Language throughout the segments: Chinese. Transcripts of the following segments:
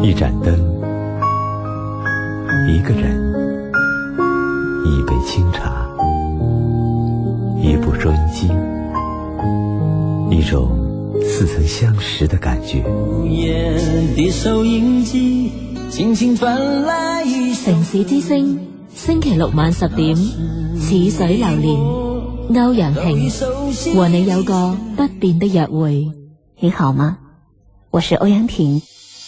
一盏灯，一个人，一杯清茶，一部收音机，一种似曾相识的感觉。 夜的收音机轻轻传来一首城市之聲，星期六晚10點，似水流年，歐陽婷和你有個不變的約會。你好嗎？我是歐陽婷。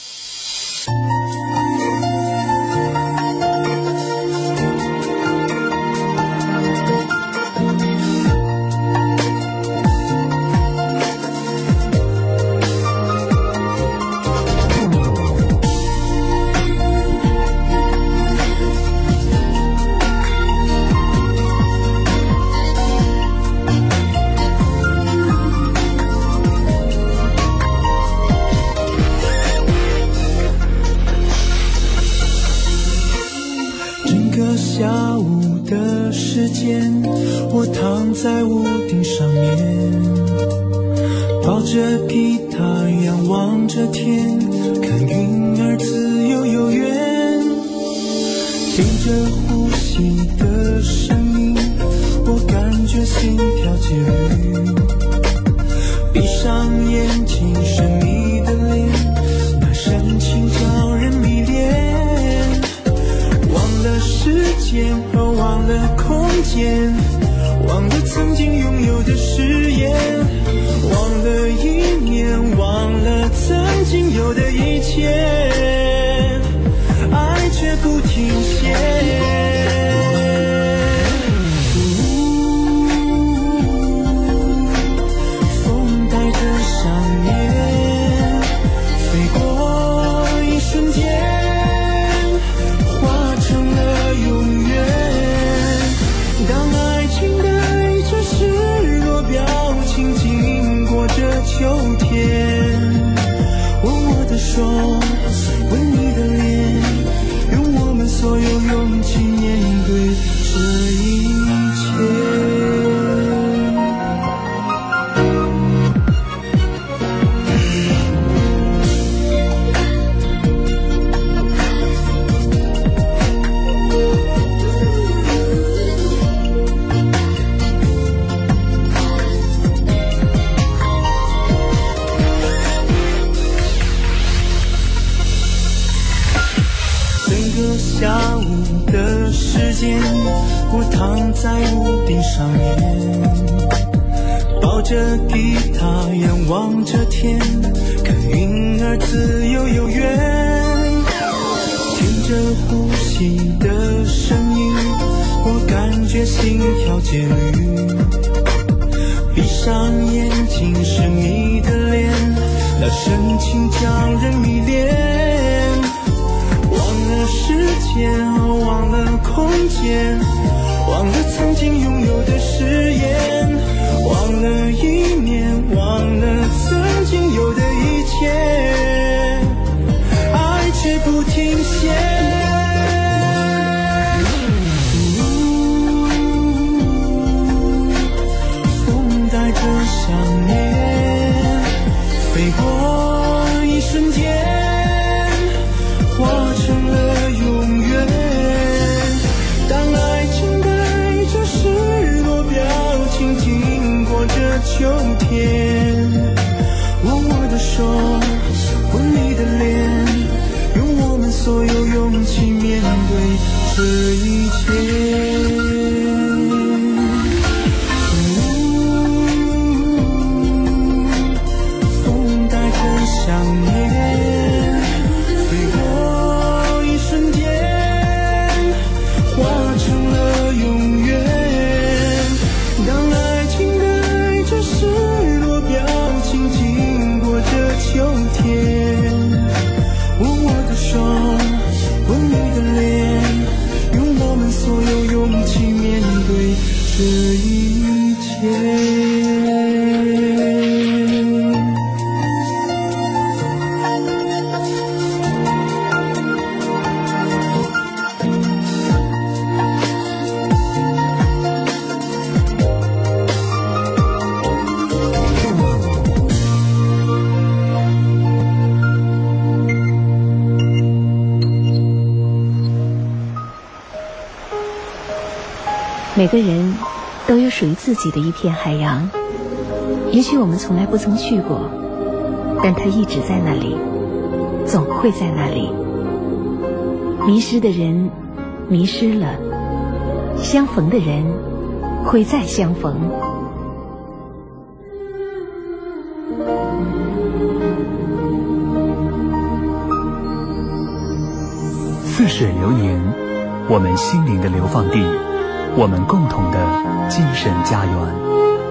我躺在屋顶上面，抱着吉他仰望着天，看云儿自由悠远，听着呼吸的声音，我感觉心跳节律，闭上眼睛神秘的脸，那神情叫人迷恋，忘了时间和忘了空间，忘了曾经拥有的誓言，忘了一年，忘了曾经有的一切，爱却不停歇。风带着想念飞过一瞬间，化成了永远。当爱情带着失落表情经过这秋天，握我的手，吻你的脸，用我们所有勇气面对这一切。下午的时间，我躺在屋顶上面，抱着吉他仰望着天，看云儿自由悠远，听着呼吸的声音，我感觉心跳节律，闭上眼睛是你的脸，那神情叫人迷恋，忘了时间，忘了空间，忘了曾经拥有的誓言，忘了一年，忘了曾经有的一切，爱却不停歇。风带着想念飞过一瞬间，化成了永远。当爱情带着失落表情经过这秋天，握我的手，吻你的脸，用我们所有勇气面对这一切。风带着想念飞过一瞬间，化成了永远。当爱情带着失落表情经过这秋天，握我的手，吻你的脸，用我们所有勇气面对这一切。 每个人都有属于自己的一片海洋，也许我们从来不曾去过，但它一直在那里，总会在那里。迷失的人迷失了，相逢的人会再相逢。 似水流年，我们心灵的流放地，我们共同的精神家园。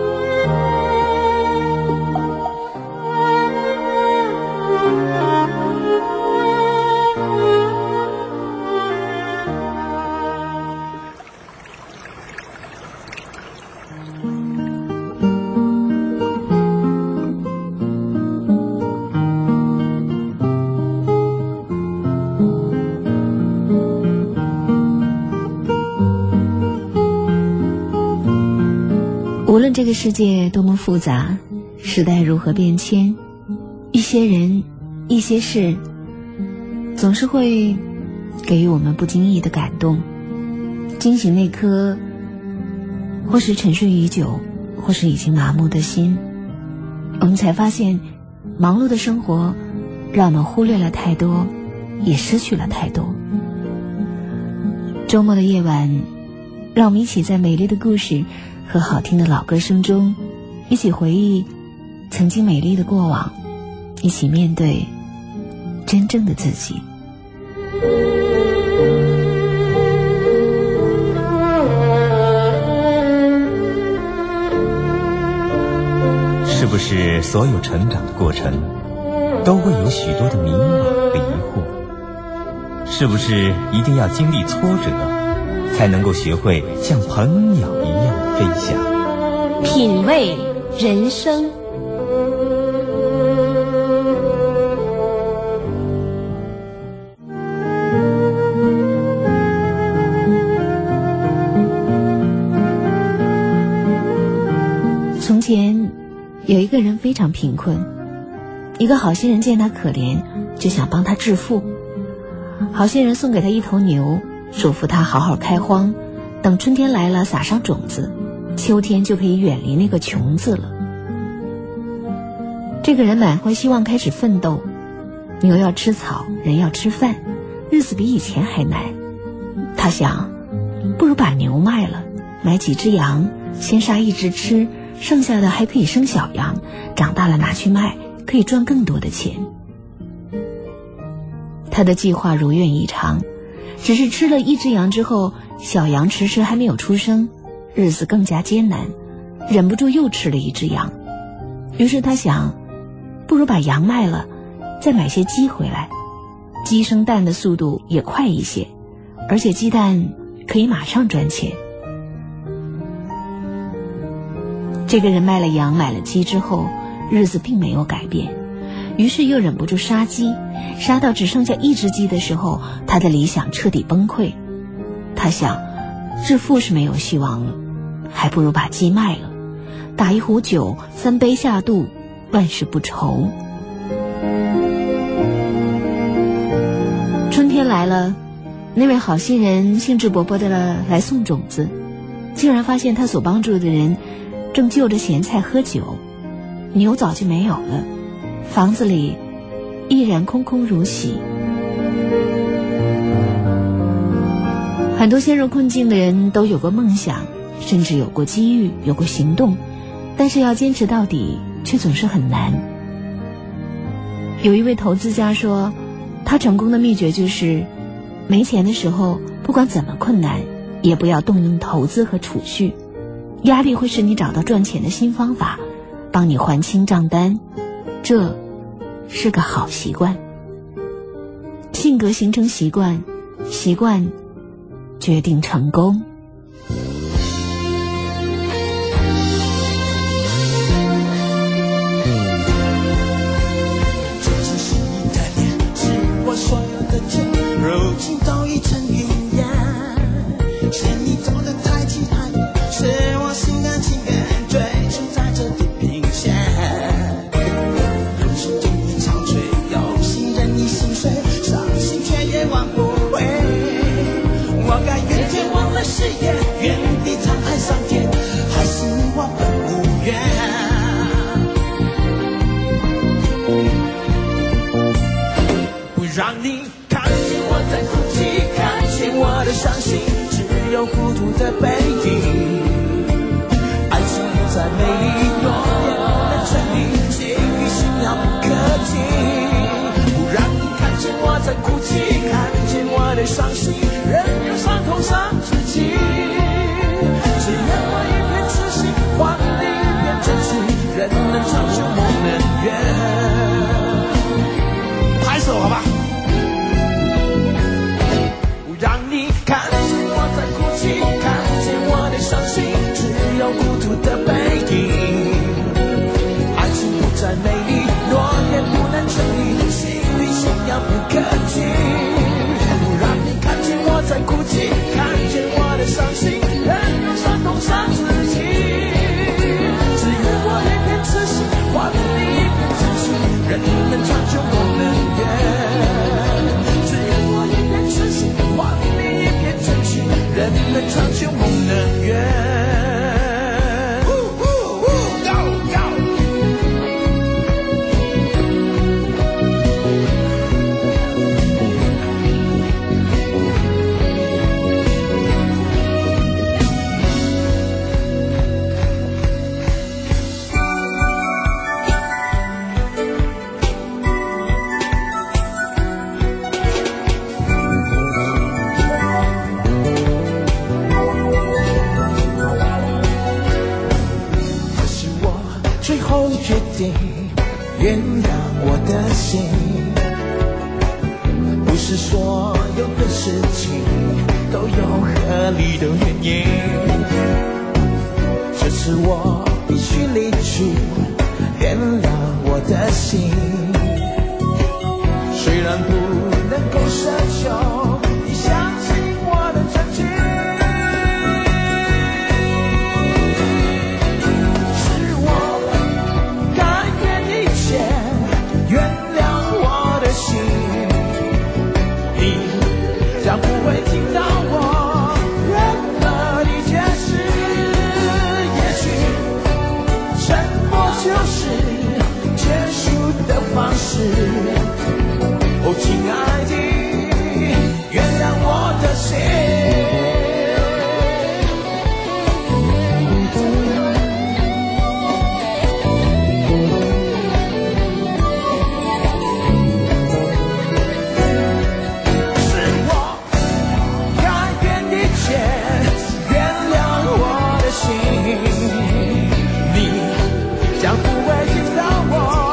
无论这个世界多么复杂，时代如何变迁，一些人一些事总是会给予我们不经意的感动，惊醒那颗或是沉睡已久或是已经麻木的心。我们才发现，忙碌的生活让我们忽略了太多，也失去了太多。周末的夜晚，让我们一起在美丽的故事和好听的老歌声中，一起回忆曾经美丽的过往，一起面对真正的自己。 是不是所有成长的过程都会有许多的迷惘和疑惑？是不是一定要经历挫折才能够学会像鹏鸟一样飞翔？ 品味人生。从前有一个人非常贫困，一个好心人见他可怜，就想帮他致富。好心人送给他一头牛，嘱咐他好好开荒，等春天来了撒上种子，秋天就可以远离那个穷字了。这个人满怀希望开始奋斗，牛要吃草，人要吃饭，日子比以前还难。他想，不如把牛卖了，买几只羊，先杀一只吃，剩下的还可以生小羊，长大了拿去卖，可以赚更多的钱。他的计划如愿以偿，只是吃了一只羊之后，小羊迟迟还没有出生，日子更加艰难，忍不住又吃了一只羊。于是他想，不如把羊卖了，再买些鸡回来，鸡生蛋的速度也快一些，而且鸡蛋可以马上赚钱。这个人卖了羊买了鸡之后，日子并没有改变，于是又忍不住杀鸡，杀到只剩下一只鸡的时候，他的理想彻底崩溃。他想，致富是没有希望了，还不如把鸡卖了，打一壶酒，3杯下肚，万事不愁。春天来了，那位好心人兴致勃勃地来送种子，竟然发现他所帮助的人正就着咸菜喝酒，牛早就没有了，房子里依然空空如洗。很多陷入困境的人都有过梦想，甚至有过机遇，有过行动，但是要坚持到底却总是很难。有一位投资家说，他成功的秘诀就是没钱的时候，不管怎么困难，也不要动用投资和储蓄，压力会使你找到赚钱的新方法，帮你还清账单，这是个好习惯。性格形成习惯，习惯决定成功。 这是心的脸，是我所有的甜，如今都已成云烟。是你走得太急太远，是我心甘情愿追逐在这地平线。人生中一场坠，有心任你心碎，伤心却也挽不回。我该越界忘了誓让你看见我在哭泣，看见我的伤心，只有孤独的背影。爱情不再美丽，诺言不能成立，心与心要不可及。不让你看见我在哭泣，看见我的伤心，任由伤痛伤自己。只愿我一片痴心，换你一片真情，人能长久梦能圆。拍手好吧。让你看见我在哭泣，看见我的伤心，只有孤独的背影。爱情不再美丽，诺言不能成立，心与心要不可及。让你看见我在哭泣，看见我的伤心，任由伤痛伤自己。只愿我一片痴心，换你一片真情，人能长久梦能圆。只愿我一片痴心，换你一片真情，人能长久梦能圆。决定原谅我的心，不是所有的事情都有合理的原因。这次我必须离去，原谅我的心。虽然不能够奢求你相信我的真情，哦，亲爱的，原谅我的心。是我改变一切，原谅我的心。你将不会听到我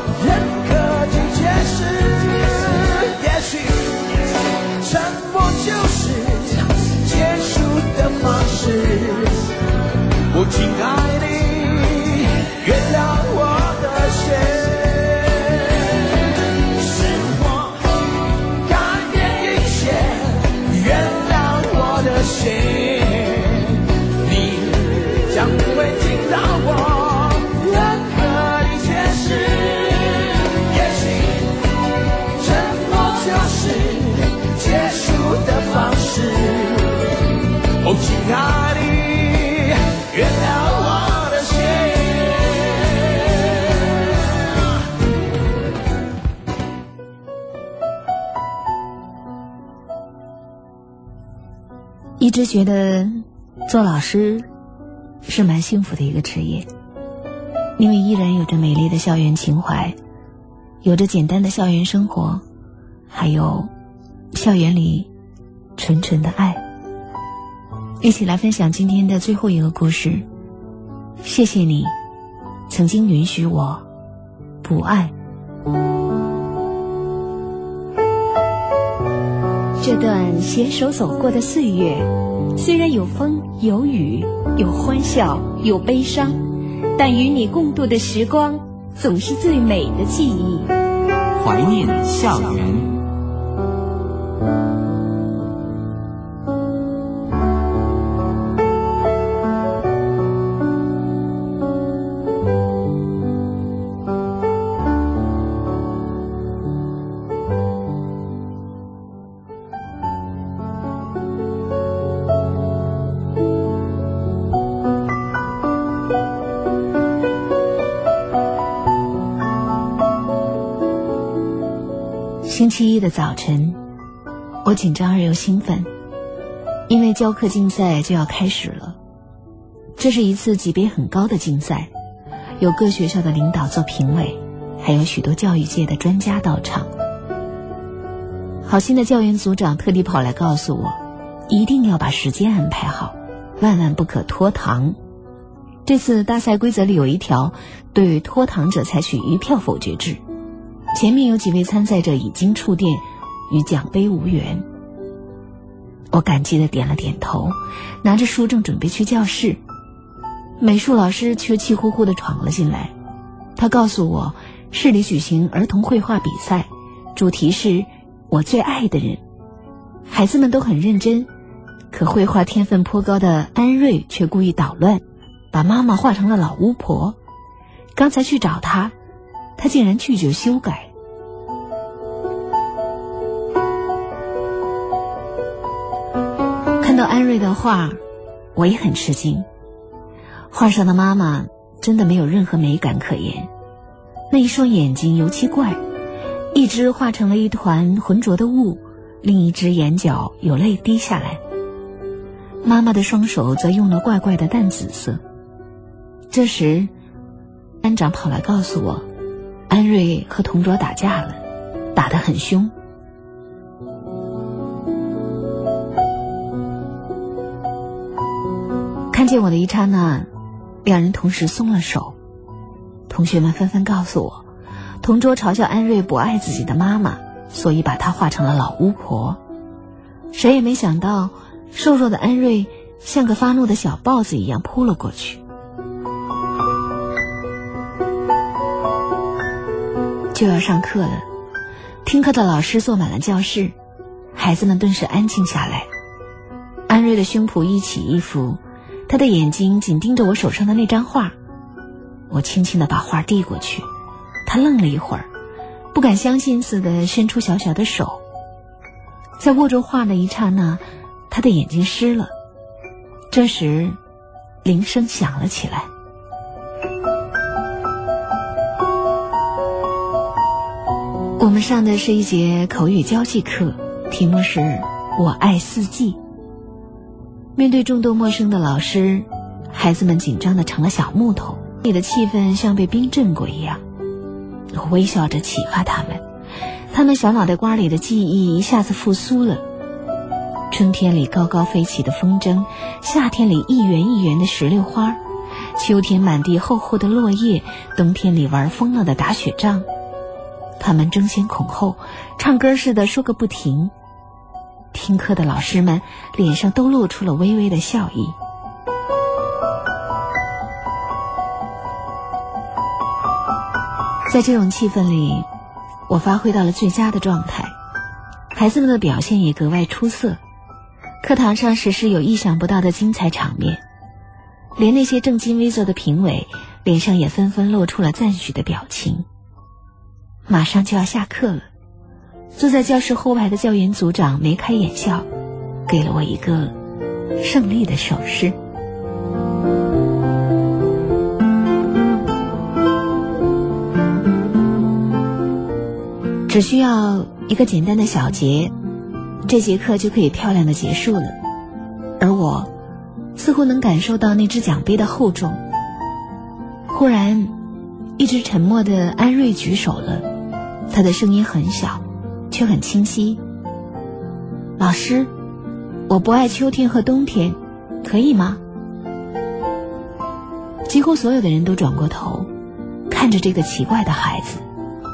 哦，亲爱的，原谅我的心。是我改变一切，原谅我的心。你将不会听到我任何的解释。也许沉默就是结束的方式。哦，亲爱的，原谅我的心。 一直觉得做老师是蛮幸福的一个职业，因为依然有着美丽的校园情怀，有着简单的校园生活，还有校园里纯纯的爱。一起来分享今天的最后一个故事。谢谢你曾经允许我不爱。这段携手走过的岁月，虽然有风有雨，有欢笑有悲伤，但与你共度的时光总是最美的记忆。 怀念校园。 星期一的早晨，我紧张而又兴奋，因为教课竞赛就要开始了。这是一次级别很高的竞赛，有各学校的领导做评委，还有许多教育界的专家到场。好心的教员组长特地跑来告诉我，一定要把时间安排好，万万不可拖堂。这次大赛规则里有一条，对拖堂者采取一票否决制。前面有几位参赛者已经触电，与奖杯无缘。我感激地点了点头，拿着书正准备去教室，美术老师却气呼呼地闯了进来。他告诉我，市里举行儿童绘画比赛，主题是我最爱的人。孩子们都很认真，可绘画天分颇高的安瑞却故意捣乱，把妈妈画成了老巫婆。刚才去找他竟然拒绝修改。看到安瑞的画，我也很吃惊。画上的妈妈真的没有任何美感可言，那一双眼睛尤其怪，一只画成了一团浑浊的雾，另一只眼角有泪滴下来。妈妈的双手则用了怪怪的淡紫色。这时班长跑来告诉我，安瑞和同桌打架了，打得很凶。看见我的一刹那，两人同时松了手。同学们纷纷告诉我，同桌嘲笑安瑞不爱自己的妈妈，所以把她画成了老巫婆。谁也没想到，瘦弱的安瑞像个发怒的小豹子一样扑了过去。就要上课了，听课的老师坐满了教室，孩子们顿时安静下来。安瑞的胸脯一起一伏，他的眼睛紧盯着我手上的那张画。我轻轻地把画递过去，他愣了一会儿，不敢相信似的伸出小小的手。在握住画的一刹那，他的眼睛湿了。这时铃声响了起来。我们上的是一节口语交际课，题目是我爱四季。面对众多陌生的老师，孩子们紧张地成了小木头，里的气氛像被冰镇过一样。我微笑着启发他们，他们小脑袋瓜里的记忆一下子复苏了。春天里高高飞起的风筝，夏天里一圆一圆的石榴花，秋天满地厚厚的落叶，冬天里玩疯了的打雪仗。他们争先恐后，唱歌似的说个不停。听课的老师们脸上都露出了微微的笑意。在这种气氛里，我发挥到了最佳的状态，孩子们的表现也格外出色。课堂上实施有意想不到的精彩场面，连那些正襟危坐的评委脸上也纷纷露出了赞许的表情。马上就要下课了，坐在教室后排的教员组长眉开眼笑，给了我一个胜利的手势。只需要一个简单的小节，这节课就可以漂亮的结束了。而我似乎能感受到那只奖杯的厚重。忽然，一直沉默的安瑞举手了，他的声音很小，却很清晰。老师，我不爱秋天和冬天，可以吗？几乎所有的人都转过头，看着这个奇怪的孩子。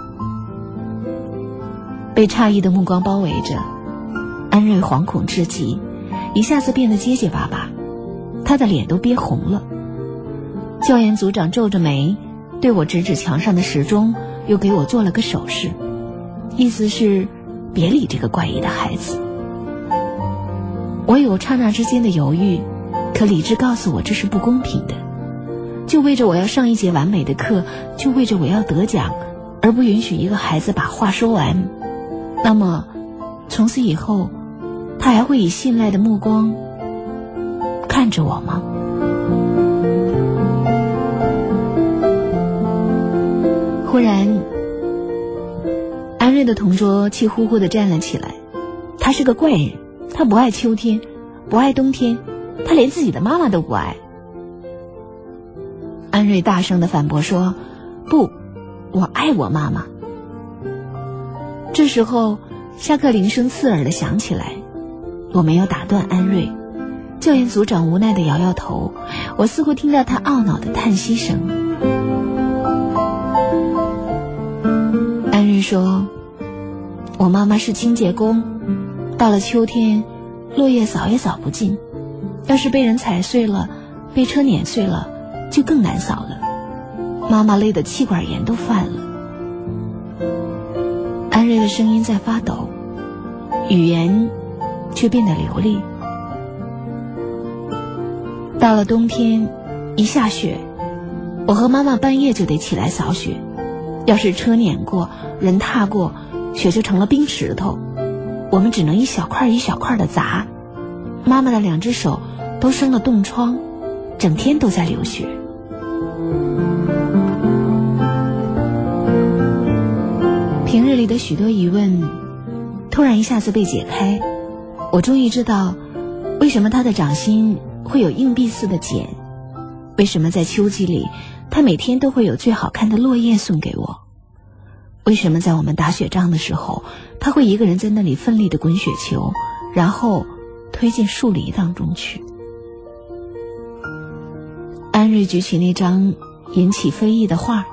被诧异的目光包围着，安瑞惶恐至极，一下子变得结结巴巴，他的脸都憋红了。教研组长皱着眉，对我指指墙上的时钟，又给我做了个手势，意思是别理这个怪异的孩子。我有刹那之间的犹豫，可理智告诉我这是不公平的。就为着我要上一节完美的课，就为着我要得奖，而不允许一个孩子把话说完，那么从此以后，他还会以信赖的目光看着我吗？忽然，安瑞瑞的同桌气呼呼地站了起来，他是个怪人，他不爱秋天，不爱冬天，他连自己的妈妈都不爱。安瑞大声地反驳说，不，我爱我妈妈。这时候下课铃声刺耳地响起来，我没有打断安瑞，教研组长无奈地摇摇头，我似乎听到他懊恼的叹息声。安瑞说，我妈妈是清洁工，到了秋天落叶扫也扫不尽，要是被人踩碎了，被车碾碎了，就更难扫了，妈妈累得气管炎都犯了。安瑞的声音在发抖，语言却变得流利。到了冬天，一下雪，我和妈妈半夜就得起来扫雪，要是车碾过，人踏过，雪就成了冰石头，我们只能一小块一小块的砸，妈妈的2只手都生了冻疮，整天都在流血。平日里的许多疑问突然一下子被解开，我终于知道为什么他的掌心会有硬币似的茧，为什么在秋季里他每天都会有最好看的落叶送给我，为什么在我们打雪仗的时候他会一个人在那里奋力地滚雪球，然后推进树篱当中去。安瑞举起那张引起非议的画，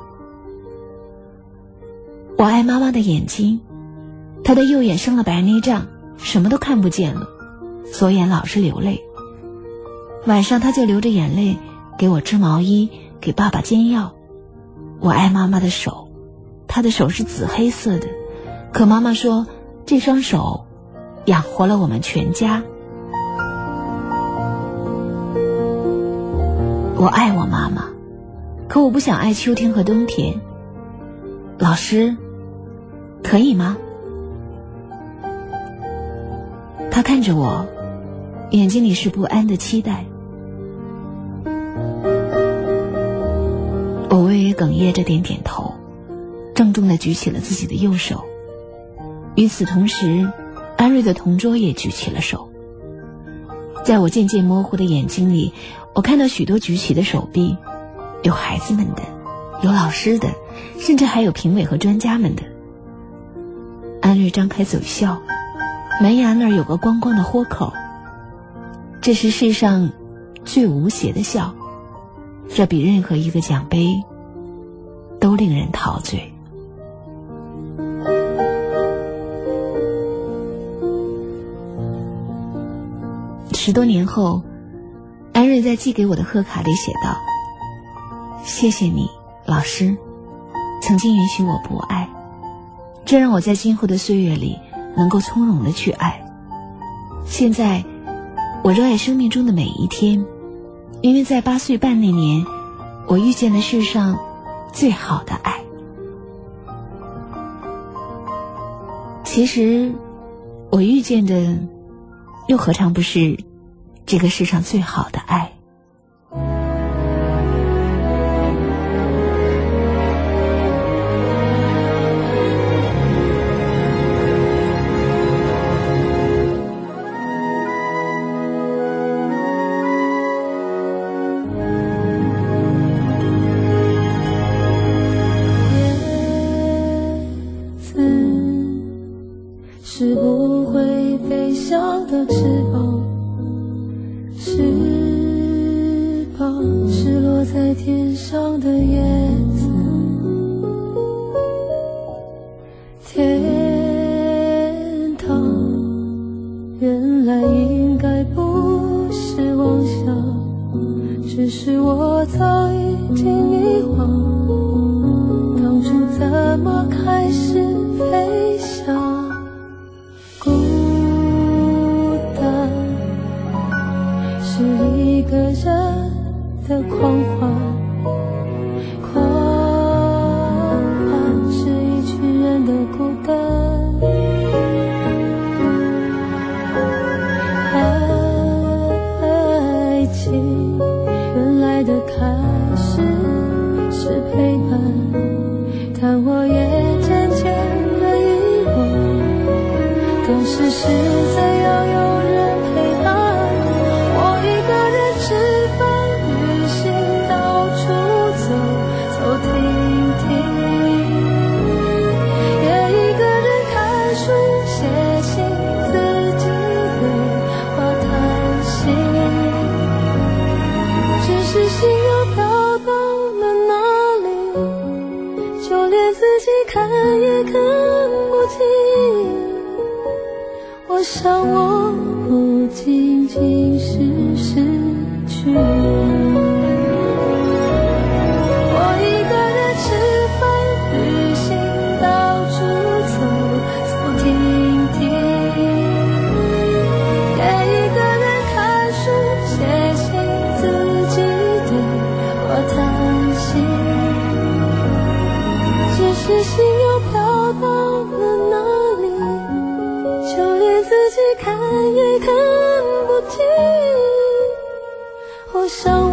我爱妈妈的眼睛，她的右眼生了白内障，什么都看不见了，左眼老是流泪，晚上她就流着眼泪给我织毛衣，给爸爸煎药。我爱妈妈的手，她的手是紫黑色的，可妈妈说这双手养活了我们全家。我爱我妈妈，可我不想爱秋天和冬天。老师，可以吗？他看着我，眼睛里是不安的期待。我微微哽咽着点点头，郑重地举起了自己的右手。与此同时，安瑞的同桌也举起了手。在我渐渐模糊的眼睛里，我看到许多举起的手臂，有孩子们的，有老师的，甚至还有评委和专家们的。安瑞张开嘴笑，门牙那儿有个光光的豁口，这是世上最无邪的笑，这比任何一个奖杯都令人陶醉。10多年后，安瑞在寄给我的贺卡里写道，谢谢你，老师，曾经允许我不爱，这让我在今后的岁月里能够从容地去爱。现在我热爱生命中的每一天，因为在8岁半那年，我遇见了世上最好的爱。其实我遇见的又何尝不是这个世上最好的爱。 是不会飞翔的翅膀，翅膀是落在天上的叶子，天堂原来应该不是妄想，只是我早已经遗忘，当初怎么开始飞翔。孤单是一个人的狂欢，狂欢是一群人的孤单。 想我不仅仅是失去，我一个人吃饭旅行，到处走走停停，也一个人看书写信，自己对我叹息，只是心又飘到了哪里，就连自己看也看不清。我想